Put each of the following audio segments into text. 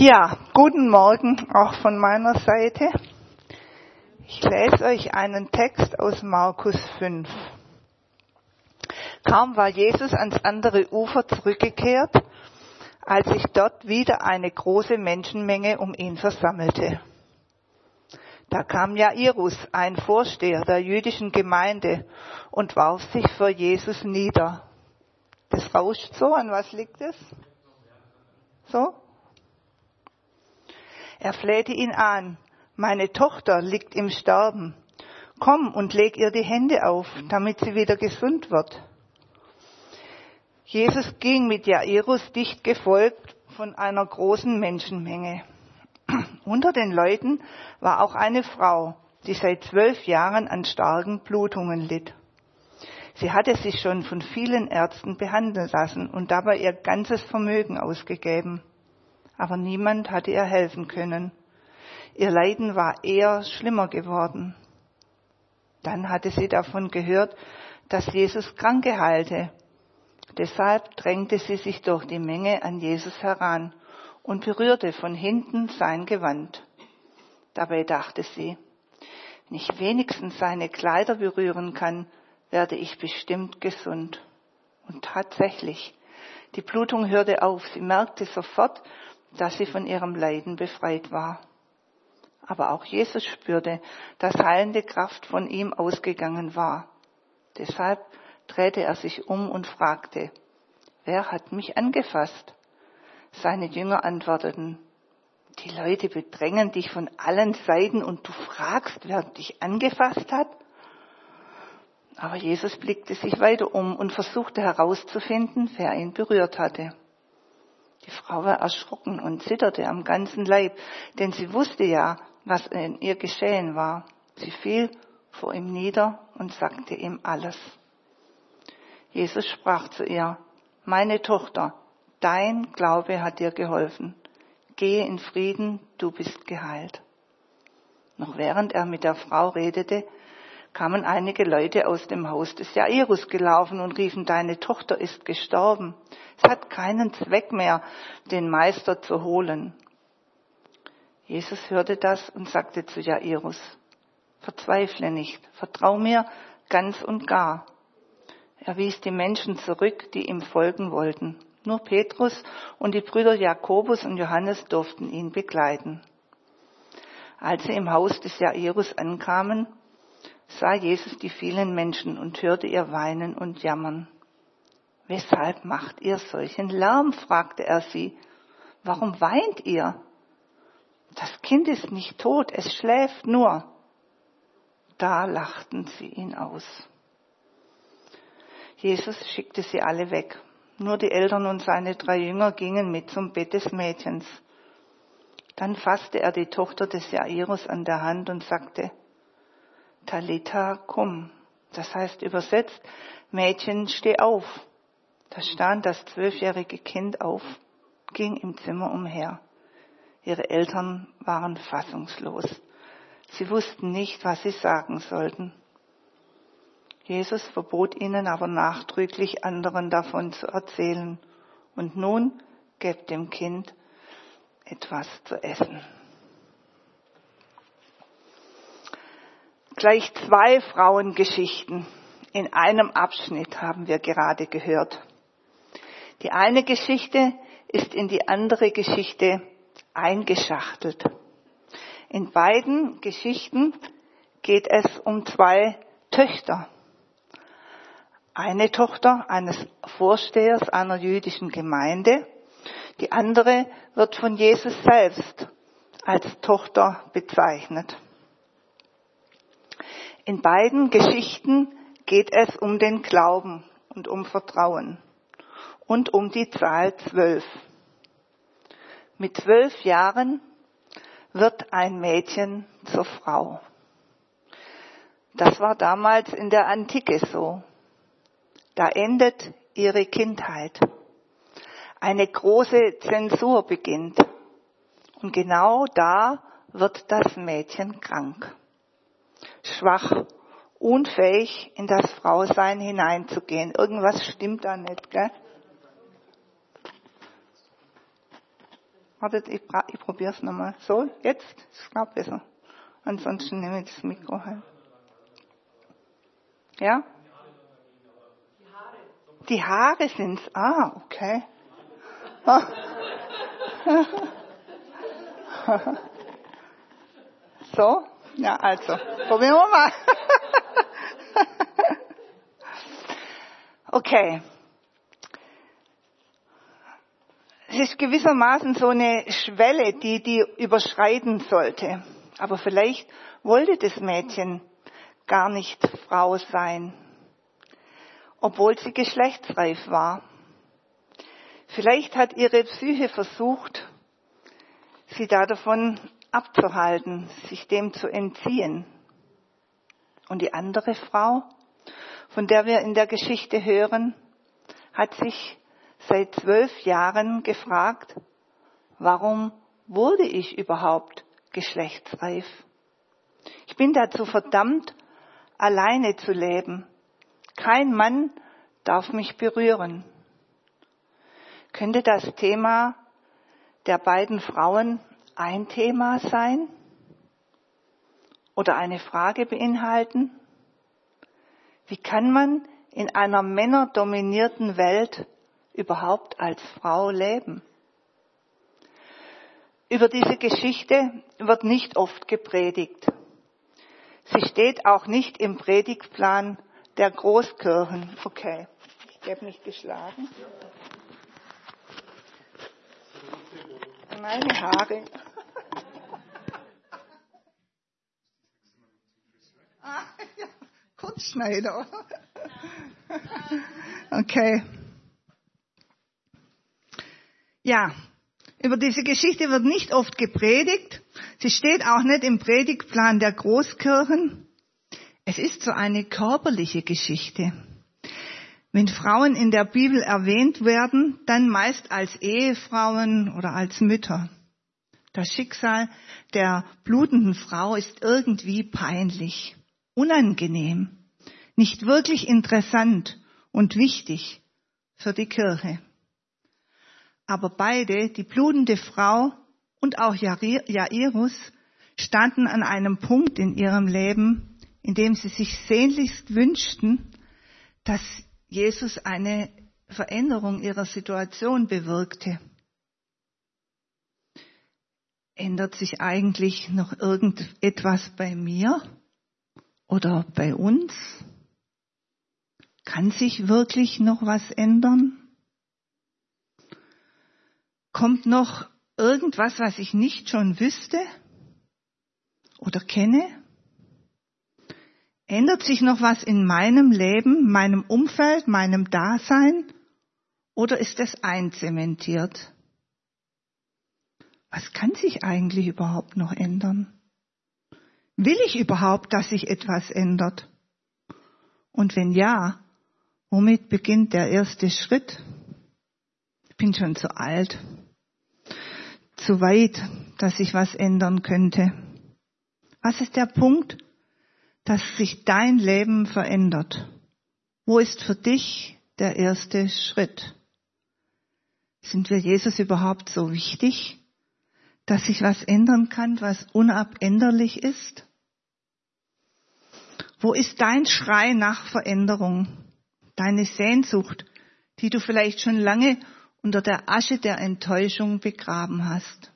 Ja, guten Morgen auch von meiner Seite. Ich lese euch einen Text aus Markus 5. Kaum war Jesus ans andere Ufer zurückgekehrt, als sich dort wieder eine große Menschenmenge um ihn versammelte. Da kam Jairus, ein Vorsteher der jüdischen Gemeinde, und warf sich vor Jesus nieder. Das rauscht so, an was liegt es? So? Er flehte ihn an: Meine Tochter liegt im Sterben. Komm und leg ihr die Hände auf, damit sie wieder gesund wird. Jesus ging mit Jairus dicht gefolgt von einer großen Menschenmenge. Unter den Leuten war auch eine Frau, die seit 12 Jahren an starken Blutungen litt. Sie hatte sich schon von vielen Ärzten behandeln lassen und dabei ihr ganzes Vermögen ausgegeben. Aber niemand hatte ihr helfen können. Ihr Leiden war eher schlimmer geworden. Dann hatte sie davon gehört, dass Jesus Kranke heilte. Deshalb drängte sie sich durch die Menge an Jesus heran und berührte von hinten sein Gewand. Dabei dachte sie: Wenn ich wenigstens seine Kleider berühren kann, werde ich bestimmt gesund. Und tatsächlich, die Blutung hörte auf. Sie merkte sofort, dass sie von ihrem Leiden befreit war. Aber auch Jesus spürte, dass heilende Kraft von ihm ausgegangen war. Deshalb drehte er sich um und fragte: Wer hat mich angefasst? Seine Jünger antworteten: Die Leute bedrängen dich von allen Seiten und du fragst, wer dich angefasst hat? Aber Jesus blickte sich weiter um und versuchte herauszufinden, wer ihn berührt hatte. Die Frau war erschrocken und zitterte am ganzen Leib, denn sie wusste ja, was in ihr geschehen war. Sie fiel vor ihm nieder und sagte ihm alles. Jesus sprach zu ihr: Meine Tochter, dein Glaube hat dir geholfen. Gehe in Frieden, du bist geheilt. Noch während er mit der Frau redete, kamen einige Leute aus dem Haus des Jairus gelaufen und riefen: Deine Tochter ist gestorben. Es hat keinen Zweck mehr, den Meister zu holen. Jesus hörte das und sagte zu Jairus: Verzweifle nicht, vertrau mir ganz und gar. Er wies die Menschen zurück, die ihm folgen wollten. Nur Petrus und die Brüder Jakobus und Johannes durften ihn begleiten. Als sie im Haus des Jairus ankamen, sah Jesus die vielen Menschen und hörte ihr weinen und jammern. Weshalb macht ihr solchen Lärm? Fragte er sie. Warum weint ihr? Das Kind ist nicht tot, es schläft nur. Da lachten sie ihn aus. Jesus schickte sie alle weg. Nur die Eltern und seine 3 Jünger gingen mit zum Bett des Mädchens. Dann fasste er die Tochter des Jairus an der Hand und sagte: Talitha kum, das heißt übersetzt: Mädchen, steh auf. Da stand das 12-jährige Kind auf, ging im Zimmer umher. Ihre Eltern waren fassungslos. Sie wussten nicht, was sie sagen sollten. Jesus verbot ihnen aber nachdrücklich, anderen davon zu erzählen. Und nun gebt dem Kind etwas zu essen. Gleich 2 Frauengeschichten in einem Abschnitt haben wir gerade gehört. Die eine Geschichte ist in die andere Geschichte eingeschachtelt. In beiden Geschichten geht es um 2 Töchter. Eine Tochter eines Vorstehers einer jüdischen Gemeinde, die andere wird von Jesus selbst als Tochter bezeichnet. In beiden Geschichten geht es um den Glauben und um Vertrauen und um die Zahl 12. Mit 12 Jahren wird ein Mädchen zur Frau. Das war damals in der Antike so. Da endet ihre Kindheit. Eine große Zensur beginnt. Und genau da wird das Mädchen krank. Schwach, unfähig, in das Frausein hineinzugehen. Irgendwas stimmt da nicht, gell? Wartet, ich probiere es nochmal. So, jetzt? Ist glaube besser. Ansonsten nehme ich das Mikro halt. Ja? Die Haare sind's. Ah, okay. So? Ja, also. Probieren wir mal. Okay. Es ist gewissermaßen so eine Schwelle, die überschreiten sollte. Aber vielleicht wollte das Mädchen gar nicht Frau sein, obwohl sie geschlechtsreif war. Vielleicht hat ihre Psyche versucht, sie davon abzuhalten, sich dem zu entziehen. Und die andere Frau, von der wir in der Geschichte hören, hat sich seit 12 Jahren gefragt, warum wurde ich überhaupt geschlechtsreif? Ich bin dazu verdammt, alleine zu leben. Kein Mann darf mich berühren. Könnte das Thema der beiden Frauen ein Thema sein? Oder eine Frage beinhalten? Wie kann man in einer männerdominierten Welt überhaupt als Frau leben? Über diese Geschichte wird nicht oft gepredigt. Sie steht auch nicht im Predigtplan der Großkirchen. Okay, ich habe mich geschlagen. Meine Haare. Ja, Kurzschneider. Okay. Ja, über diese Geschichte wird nicht oft gepredigt. Sie steht auch nicht im Predigtplan der Großkirchen. Es ist so eine körperliche Geschichte. Wenn Frauen in der Bibel erwähnt werden, dann meist als Ehefrauen oder als Mütter. Das Schicksal der blutenden Frau ist irgendwie peinlich, unangenehm, nicht wirklich interessant und wichtig für die Kirche. Aber beide, die blutende Frau und auch Jairus, standen an einem Punkt in ihrem Leben, in dem sie sich sehnlichst wünschten, dass Jesus eine Veränderung ihrer Situation bewirkte. Ändert sich eigentlich noch irgendetwas bei mir oder bei uns? Kann sich wirklich noch was ändern? Kommt noch irgendwas, was ich nicht schon wüsste oder kenne? Ändert sich noch was in meinem Leben, meinem Umfeld, meinem Dasein? Oder ist es einzementiert? Was kann sich eigentlich überhaupt noch ändern? Will ich überhaupt, dass sich etwas ändert? Und wenn ja, womit beginnt der erste Schritt? Ich bin schon zu alt, zu weit, dass sich was ändern könnte. Was ist der Punkt, dass sich dein Leben verändert? Wo ist für dich der erste Schritt? Sind wir Jesus überhaupt so wichtig, dass sich was ändern kann, was unabänderlich ist? Wo ist dein Schrei nach Veränderung, deine Sehnsucht, die du vielleicht schon lange unter der Asche der Enttäuschung begraben hast,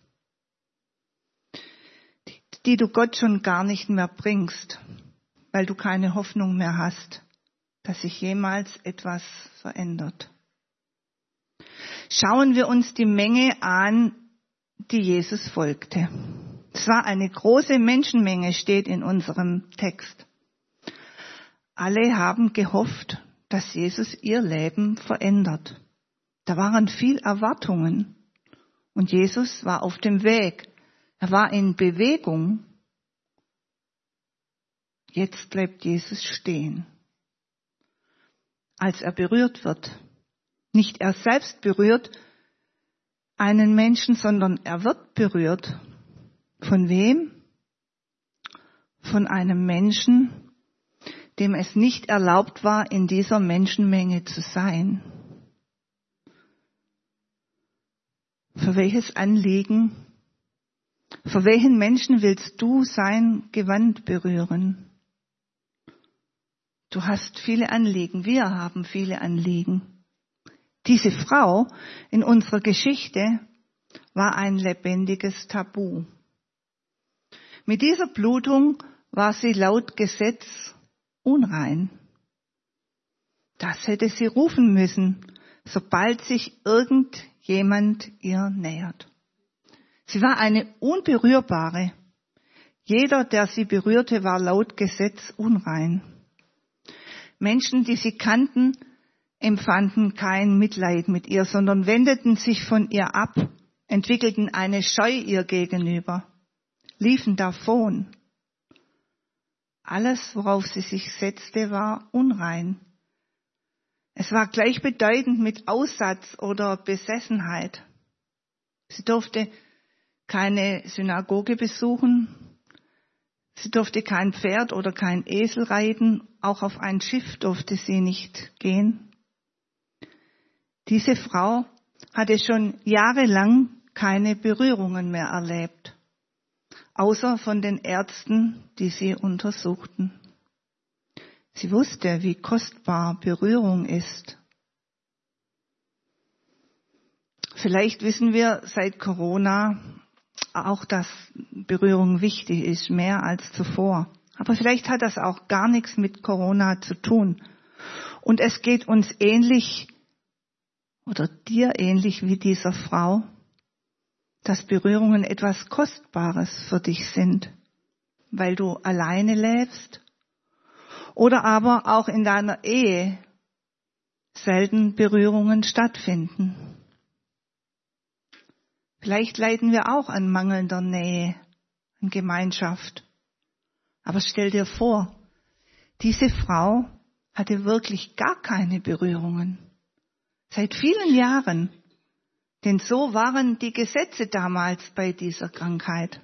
die du Gott schon gar nicht mehr bringst, weil du keine Hoffnung mehr hast, dass sich jemals etwas verändert? Schauen wir uns die Menge an, die Jesus folgte. Es war eine große Menschenmenge, steht in unserem Text. Alle haben gehofft, dass Jesus ihr Leben verändert. Da waren viel Erwartungen und Jesus war auf dem Weg. Er war in Bewegung. Jetzt bleibt Jesus stehen. Als er berührt wird, nicht er selbst berührt einen Menschen, sondern er wird berührt. Von wem? Von einem Menschen, dem es nicht erlaubt war, in dieser Menschenmenge zu sein. Für welches Anliegen, für welchen Menschen willst du sein Gewand berühren? Du hast viele Anliegen, wir haben viele Anliegen. Diese Frau in unserer Geschichte war ein lebendiges Tabu. Mit dieser Blutung war sie laut Gesetz unrein. Das hätte sie rufen müssen, sobald sich irgendjemand ihr nähert. Sie war eine Unberührbare. Jeder, der sie berührte, war laut Gesetz unrein. Menschen, die sie kannten, empfanden kein Mitleid mit ihr, sondern wendeten sich von ihr ab, entwickelten eine Scheu ihr gegenüber, liefen davon. Alles, worauf sie sich setzte, war unrein. Es war gleichbedeutend mit Aussatz oder Besessenheit. Sie durfte keine Synagoge besuchen, sie durfte kein Pferd oder kein Esel reiten, auch auf ein Schiff durfte sie nicht gehen. Diese Frau hatte schon jahrelang keine Berührungen mehr erlebt, außer von den Ärzten, die sie untersuchten. Sie wusste, wie kostbar Berührung ist. Vielleicht wissen wir seit Corona auch, dass Berührung wichtig ist, mehr als zuvor. Aber vielleicht hat das auch gar nichts mit Corona zu tun. Und es geht uns ähnlich oder dir ähnlich wie dieser Frau, dass Berührungen etwas Kostbares für dich sind, weil du alleine lebst oder aber auch in deiner Ehe selten Berührungen stattfinden. Vielleicht leiden wir auch an mangelnder Nähe, an Gemeinschaft. Aber stell dir vor, diese Frau hatte wirklich gar keine Berührungen. Seit vielen Jahren. Denn so waren die Gesetze damals bei dieser Krankheit.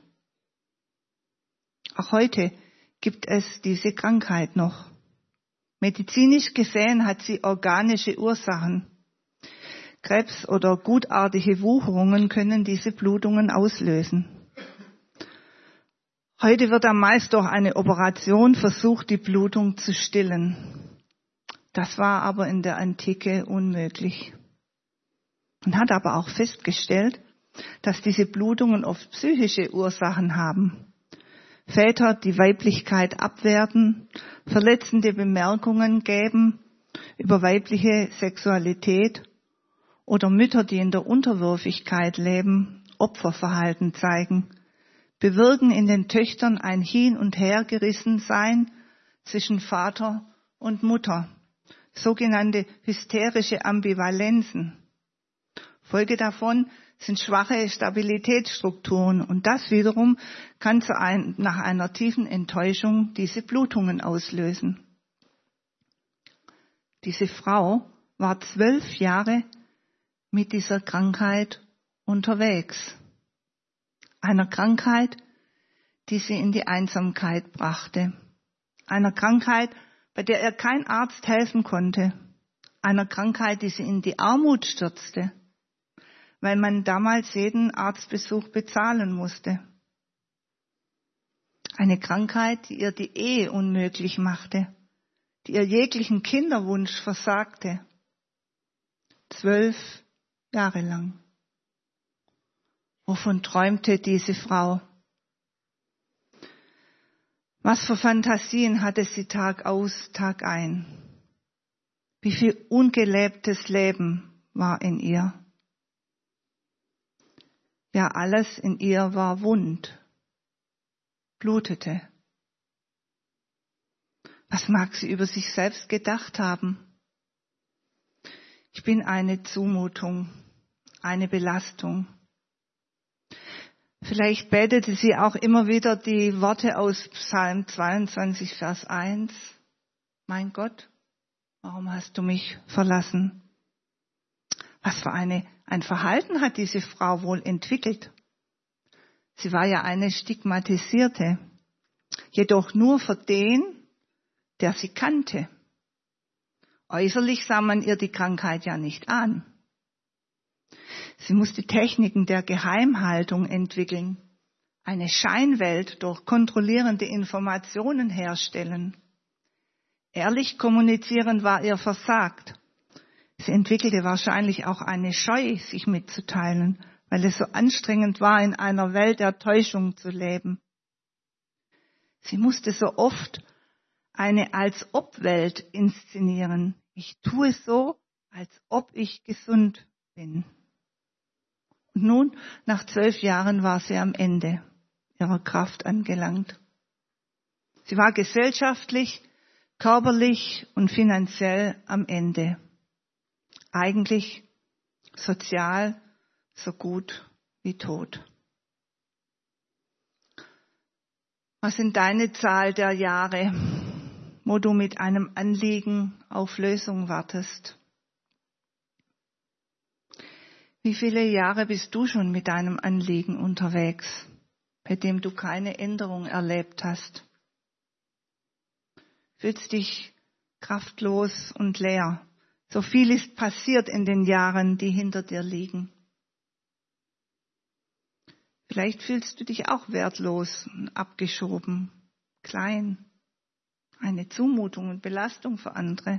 Auch heute gibt es diese Krankheit noch. Medizinisch gesehen hat sie organische Ursachen. Krebs oder gutartige Wucherungen können diese Blutungen auslösen. Heute wird am meist durch eine Operation versucht, die Blutung zu stillen. Das war aber in der Antike unmöglich. Man hat aber auch festgestellt, dass diese Blutungen oft psychische Ursachen haben. Väter, die Weiblichkeit abwerten, verletzende Bemerkungen geben über weibliche Sexualität oder Mütter, die in der Unterwürfigkeit leben, Opferverhalten zeigen, bewirken in den Töchtern ein Hin- und Hergerissensein zwischen Vater und Mutter, sogenannte hysterische Ambivalenzen. Folge davon sind schwache Stabilitätsstrukturen und das wiederum kann nach einer tiefen Enttäuschung diese Blutungen auslösen. Diese Frau war 12 Jahre mit dieser Krankheit unterwegs. Einer Krankheit, die sie in die Einsamkeit brachte. Einer Krankheit, bei der ihr kein Arzt helfen konnte. Einer Krankheit, die sie in die Armut stürzte, weil man damals jeden Arztbesuch bezahlen musste. Eine Krankheit, die ihr die Ehe unmöglich machte, die ihr jeglichen Kinderwunsch versagte. 12 Jahre lang. Wovon träumte diese Frau? Was für Fantasien hatte sie Tag aus, Tag ein? Wie viel ungelebtes Leben war in ihr? Ja, alles in ihr war wund, blutete. Was mag sie über sich selbst gedacht haben? Ich bin eine Zumutung, eine Belastung. Vielleicht betete sie auch immer wieder die Worte aus Psalm 22, Vers 1. Mein Gott, warum hast du mich verlassen? Was für ein Verhalten hat diese Frau wohl entwickelt? Sie war ja eine Stigmatisierte, jedoch nur für den, der sie kannte. Äußerlich sah man ihr die Krankheit ja nicht an. Sie musste Techniken der Geheimhaltung entwickeln, eine Scheinwelt durch kontrollierende Informationen herstellen. Ehrlich kommunizieren war ihr versagt. Sie entwickelte wahrscheinlich auch eine Scheu, sich mitzuteilen, weil es so anstrengend war, in einer Welt der Täuschung zu leben. Sie musste so oft eine Als-ob-Welt inszenieren. Ich tue so, als ob ich gesund bin. Und nun, nach 12 Jahren, war sie am Ende ihrer Kraft angelangt. Sie war gesellschaftlich, körperlich und finanziell am Ende. Eigentlich sozial so gut wie tot. Was sind deine Zahl der Jahre, wo du mit einem Anliegen auf Lösung wartest? Wie viele Jahre bist du schon mit deinem Anliegen unterwegs, bei dem du keine Änderung erlebt hast? Fühlst dich kraftlos und leer. So viel ist passiert in den Jahren, die hinter dir liegen. Vielleicht fühlst du dich auch wertlos und abgeschoben, klein, eine Zumutung und Belastung für andere.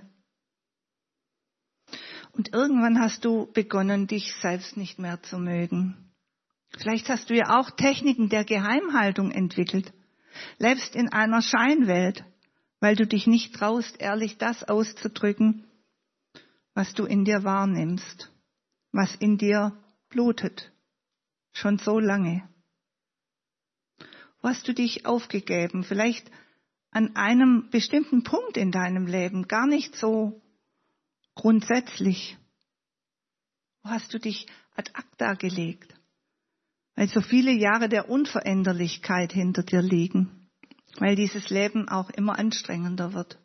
Und irgendwann hast du begonnen, dich selbst nicht mehr zu mögen. Vielleicht hast du ja auch Techniken der Geheimhaltung entwickelt, lebst in einer Scheinwelt, weil du dich nicht traust, ehrlich das auszudrücken, was du in dir wahrnimmst, was in dir blutet, schon so lange. Wo hast du dich aufgegeben? Vielleicht an einem bestimmten Punkt in deinem Leben, gar nicht so grundsätzlich. Wo hast du dich ad acta gelegt? Weil so viele Jahre der Unveränderlichkeit hinter dir liegen, weil dieses Leben auch immer anstrengender wird.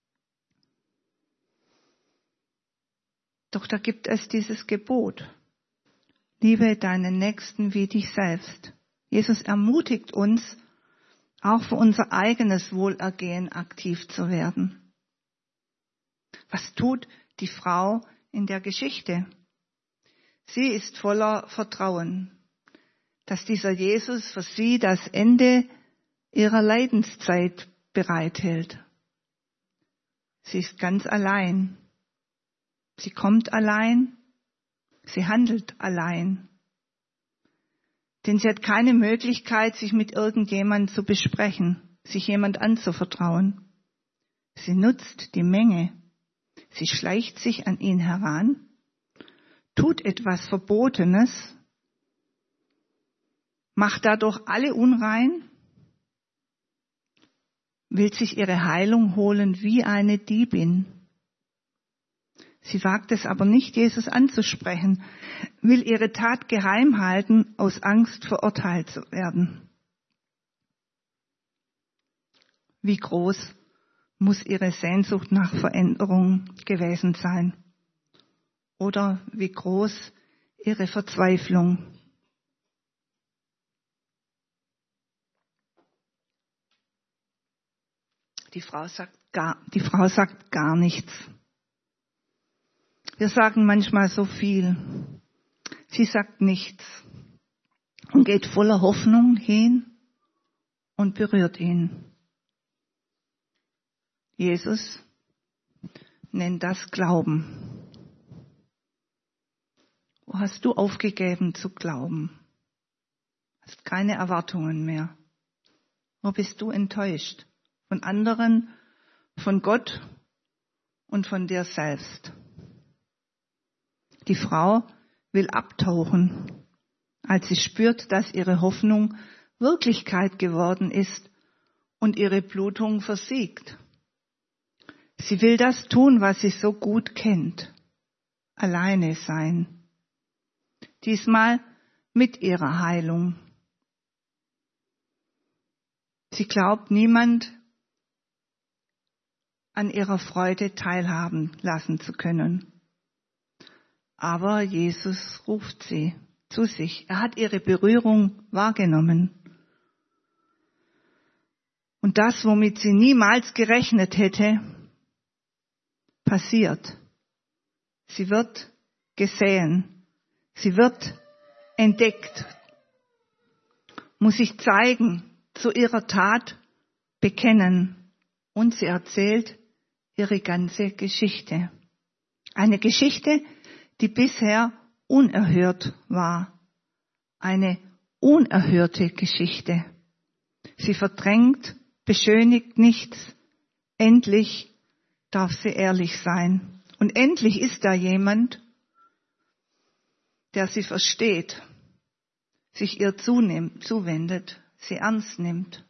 Doch da gibt es dieses Gebot. Liebe deinen Nächsten wie dich selbst. Jesus ermutigt uns, auch für unser eigenes Wohlergehen aktiv zu werden. Was tut die Frau in der Geschichte? Sie ist voller Vertrauen, dass dieser Jesus für sie das Ende ihrer Leidenszeit bereithält. Sie ist ganz allein. Sie kommt allein. Sie handelt allein. Denn sie hat keine Möglichkeit, sich mit irgendjemandem zu besprechen, sich jemand anzuvertrauen. Sie nutzt die Menge. Sie schleicht sich an ihn heran, tut etwas Verbotenes, macht dadurch alle unrein, will sich ihre Heilung holen wie eine Diebin. Sie wagt es aber nicht, Jesus anzusprechen, will ihre Tat geheim halten, aus Angst verurteilt zu werden. Wie groß muss ihre Sehnsucht nach Veränderung gewesen sein? Oder wie groß ihre Verzweiflung? Die Frau sagt gar nichts. Wir sagen manchmal so viel. Sie sagt nichts und geht voller Hoffnung hin und berührt ihn. Jesus nennt das Glauben. Wo hast du aufgegeben zu glauben? Hast keine Erwartungen mehr. Wo bist du enttäuscht? Von anderen, von Gott und von dir selbst. Die Frau will abtauchen, als sie spürt, dass ihre Hoffnung Wirklichkeit geworden ist und ihre Blutung versiegt. Sie will das tun, was sie so gut kennt. Alleine sein. Diesmal mit ihrer Heilung. Sie glaubt, niemand an ihrer Freude teilhaben lassen zu können. Aber Jesus ruft sie zu sich. Er hat ihre Berührung wahrgenommen. Und das, womit sie niemals gerechnet hätte, passiert. Sie wird gesehen. Sie wird entdeckt, muss sich zeigen, zu ihrer Tat bekennen und sie erzählt ihre ganze Geschichte. Eine Geschichte, die bisher unerhört war. Eine unerhörte Geschichte. Sie verdrängt, beschönigt nichts. Endlich darf sie ehrlich sein. Und endlich ist da jemand, der sie versteht, sich ihr zuwendet, sie ernst nimmt.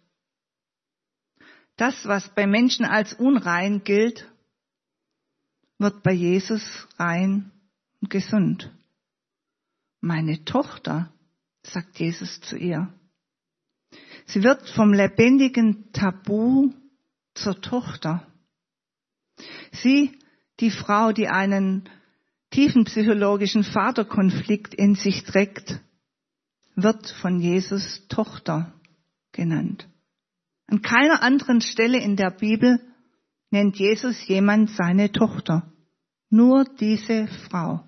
Das, was bei Menschen als unrein gilt, wird bei Jesus rein und gesund. Meine Tochter, sagt Jesus zu ihr. Sie wird vom lebendigen Tabu zur Tochter. Sie, die Frau, die einen tiefen psychologischen Vaterkonflikt in sich trägt, wird von Jesus Tochter genannt. An keiner anderen Stelle in der Bibel nennt Jesus jemand seine Tochter. Nur diese Frau.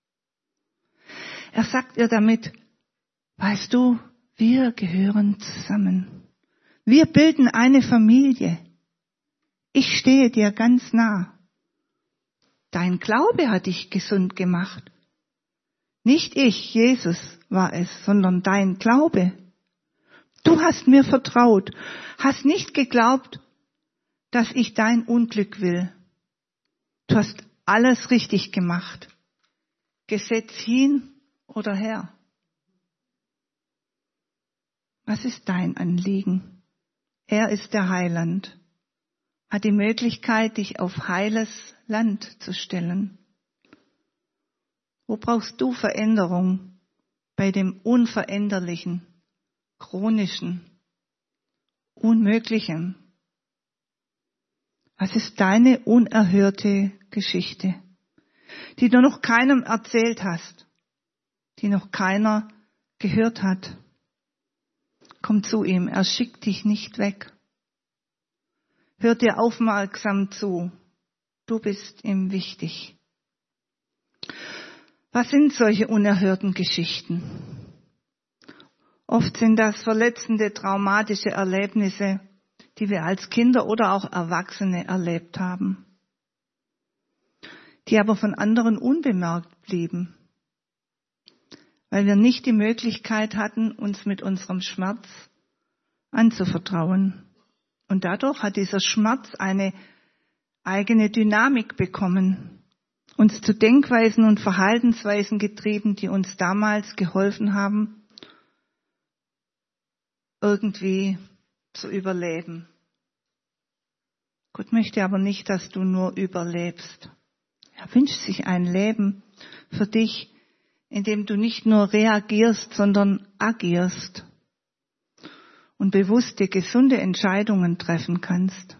Er sagt ihr damit, weißt du, wir gehören zusammen. Wir bilden eine Familie. Ich stehe dir ganz nah. Dein Glaube hat dich gesund gemacht. Nicht ich, Jesus, war es, sondern dein Glaube. Du hast mir vertraut, hast nicht geglaubt, dass ich dein Unglück will. Du hast alles richtig gemacht. Gesetz hin oder her. Was ist dein Anliegen? Er ist der Heiland, hat die Möglichkeit, dich auf heiles Land zu stellen. Wo brauchst du Veränderung bei dem Unveränderlichen, Chronischen, Unmöglichen? Was ist deine unerhörte Geschichte, die du noch keinem erzählt hast, die noch keiner gehört hat? Komm zu ihm, er schickt dich nicht weg. Hör dir aufmerksam zu, du bist ihm wichtig. Was sind solche unerhörten Geschichten? Oft sind das verletzende, traumatische Erlebnisse, die wir als Kinder oder auch Erwachsene erlebt haben, die aber von anderen unbemerkt blieben, weil wir nicht die Möglichkeit hatten, uns mit unserem Schmerz anzuvertrauen. Und dadurch hat dieser Schmerz eine eigene Dynamik bekommen, uns zu Denkweisen und Verhaltensweisen getrieben, die uns damals geholfen haben, irgendwie zu überleben. Gott möchte aber nicht, dass du nur überlebst. Er wünscht sich ein Leben für dich, in dem du nicht nur reagierst, sondern agierst und bewusste, gesunde Entscheidungen treffen kannst.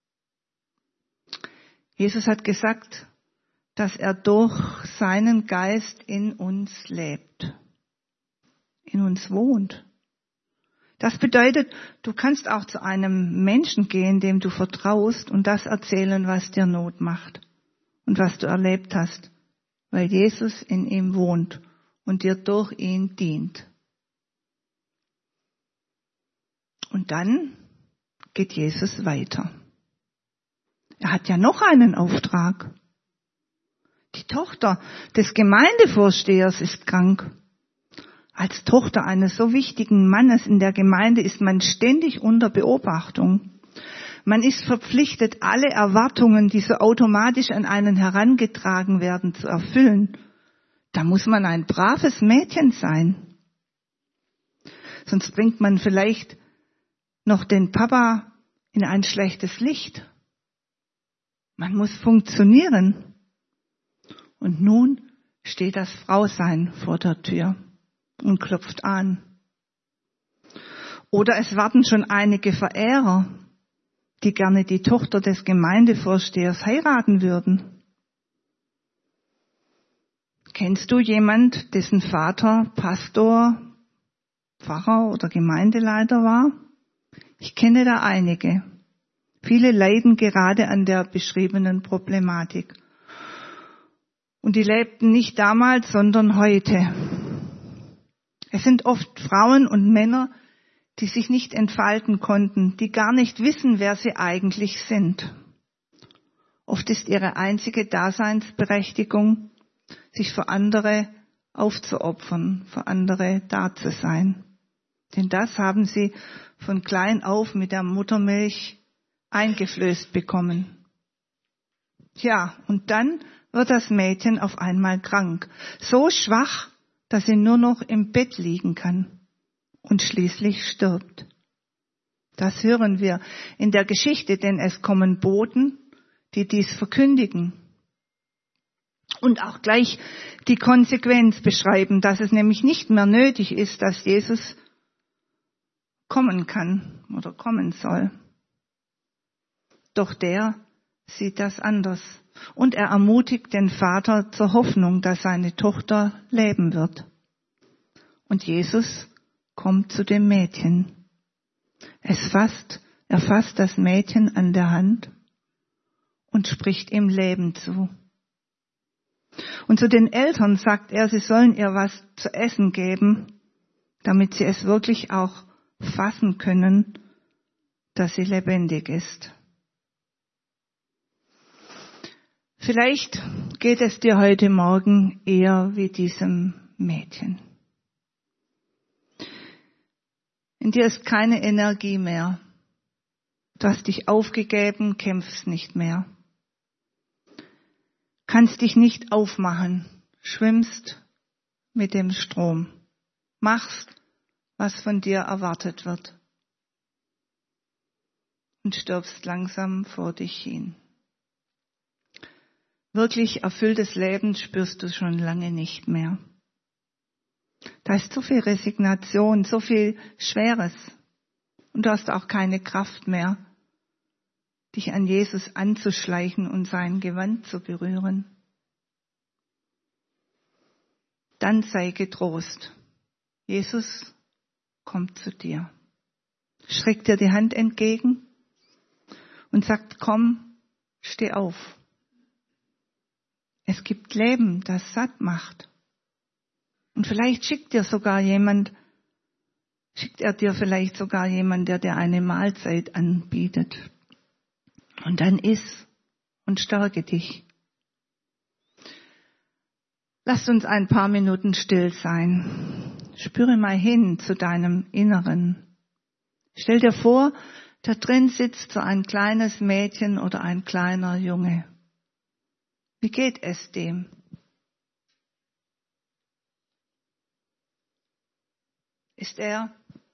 Jesus hat gesagt, dass er durch seinen Geist in uns lebt, in uns wohnt. Das bedeutet, du kannst auch zu einem Menschen gehen, dem du vertraust und das erzählen, was dir Not macht und was du erlebt hast, weil Jesus in ihm wohnt und dir durch ihn dient. Und dann geht Jesus weiter. Er hat ja noch einen Auftrag. Die Tochter des Gemeindevorstehers ist krank. Als Tochter eines so wichtigen Mannes in der Gemeinde ist man ständig unter Beobachtung. Man ist verpflichtet, alle Erwartungen, die so automatisch an einen herangetragen werden, zu erfüllen. Da muss man ein braves Mädchen sein. Sonst bringt man vielleicht noch den Papa in ein schlechtes Licht. Man muss funktionieren. Und nun steht das Frausein vor der Tür und klopft an. Oder es warten schon einige Verehrer, die gerne die Tochter des Gemeindevorstehers heiraten würden. Kennst du jemand, dessen Vater Pastor, Pfarrer oder Gemeindeleiter war? Ich kenne da einige. Viele leiden gerade an der beschriebenen Problematik. Und die lebten nicht damals, sondern heute. Es sind oft Frauen und Männer, die sich nicht entfalten konnten, die gar nicht wissen, wer sie eigentlich sind. Oft ist ihre einzige Daseinsberechtigung, sich für andere aufzuopfern, für andere da zu sein. Denn das haben sie von klein auf mit der Muttermilch eingeflößt bekommen. Ja, und dann wird das Mädchen auf einmal krank, so schwach, dass sie nur noch im Bett liegen kann und schließlich stirbt. Das hören wir in der Geschichte, denn es kommen Boten, die dies verkündigen. Und auch gleich die Konsequenz beschreiben, dass es nämlich nicht mehr nötig ist, dass Jesus kommen kann oder kommen soll. Doch der sieht das anders. Und er ermutigt den Vater zur Hoffnung, dass seine Tochter leben wird. Und Jesus kommt zu dem Mädchen. Er fasst das Mädchen an der Hand und spricht ihm Leben zu. Und zu den Eltern sagt er, sie sollen ihr was zu essen geben, damit sie es wirklich auch fassen können, dass sie lebendig ist. Vielleicht geht es dir heute Morgen eher wie diesem Mädchen. In dir ist keine Energie mehr. Du hast dich aufgegeben, kämpfst nicht mehr. Kannst dich nicht aufmachen, schwimmst mit dem Strom, machst, was von dir erwartet wird und stirbst langsam vor dich hin. Wirklich erfülltes Leben spürst du schon lange nicht mehr. Da ist so viel Resignation, so viel Schweres und du hast auch keine Kraft mehr, dich an Jesus anzuschleichen und sein Gewand zu berühren. Dann sei getrost. Jesus kommt zu dir, streckt dir die Hand entgegen und sagt, komm, steh auf. Es gibt Leben, das satt macht. Und vielleicht schickt er dir vielleicht sogar jemand, der dir eine Mahlzeit anbietet. Und dann iss und stärke dich. Lasst uns ein paar Minuten still sein. Spüre mal hin zu deinem Inneren. Stell dir vor, da drin sitzt so ein kleines Mädchen oder ein kleiner Junge. Wie geht es dem? Ist er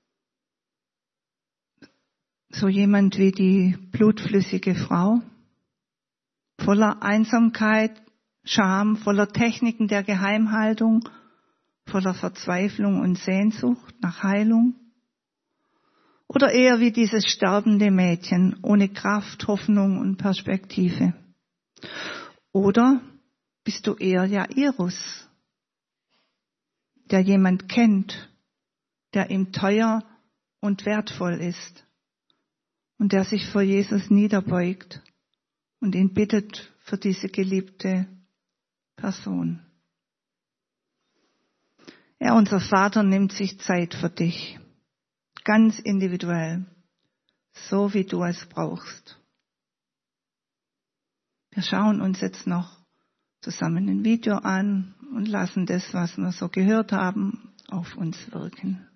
so jemand wie die blutflüssige Frau? Voller Einsamkeit, Scham, voller Techniken der Geheimhaltung, voller Verzweiflung und Sehnsucht nach Heilung? Oder eher wie dieses sterbende Mädchen, ohne Kraft, Hoffnung und Perspektive? Oder bist du eher Jairus, der jemand kennt, der ihm teuer und wertvoll ist und der sich vor Jesus niederbeugt und ihn bittet für diese geliebte Person? Ja, unser Vater nimmt sich Zeit für dich, ganz individuell, so wie du es brauchst. Wir schauen uns jetzt noch zusammen ein Video an und lassen das, was wir so gehört haben, auf uns wirken.